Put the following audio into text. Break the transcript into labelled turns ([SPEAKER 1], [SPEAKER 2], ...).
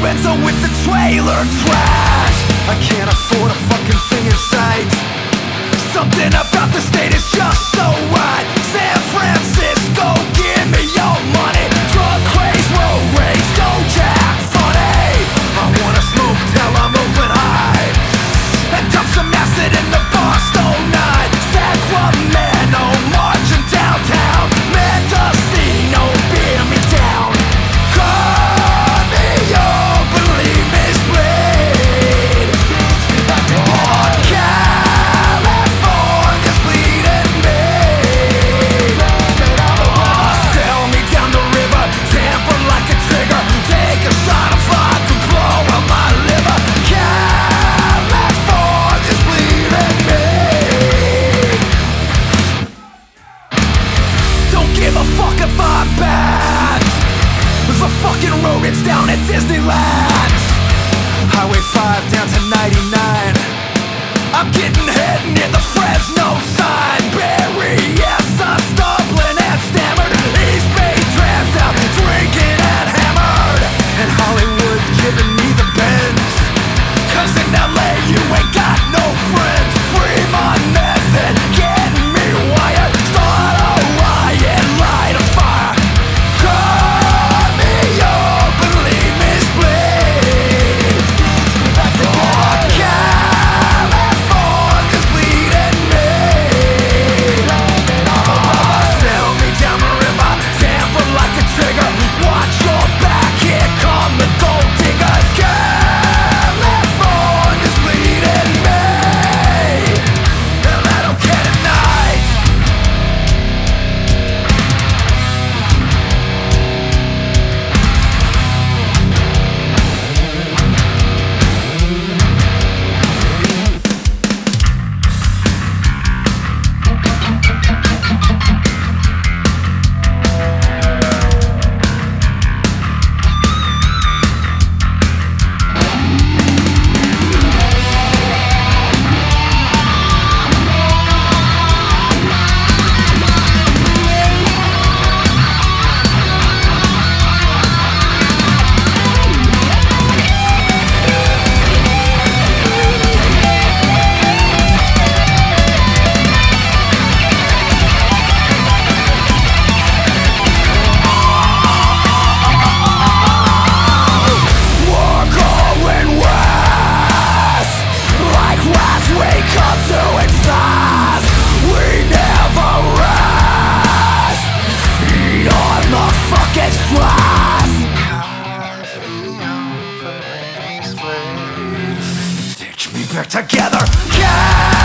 [SPEAKER 1] Lorenzo with the trailer trash. I can't afford a fucking thing in sight. Something about the state is just so right. San Francisco, give me your money. Drug craze, road rage, go jack funny. I wanna smoke till I'm open high and dump some acid in the Boston night. Sacramento, marching downtown. Mendocino, beat me down. Call me open, leave me split. Oh, California's bleeding me. Oh, sail me down the river, tamper like a trigger. Take a shot of vodka, blow out my liver. California's bleeding me. Don't give a fuck if I'm bad. The fucking rodents down at Disneyland. Highway 5 down to 99. I'm getting head near the Fresno sign. Barry, yes, I'm stumbling and stammered. East Bay trams out, drinking and hammered. And Hollywood giving me the bends. 'Cause in LA you ain't got no friends. Free my meds and getting me wired. Start a riot, light a fire. Cut me open, leave me split. Oh, California's bleeding me. Sail me down the river, tamper like a trigger. Watch your back, here come the gold diggers. California's bleeding me. And I don't care tonight. We're going west. Like rats we come to it fast. We never rest. Feed on the fucking stress. Stitch me back together.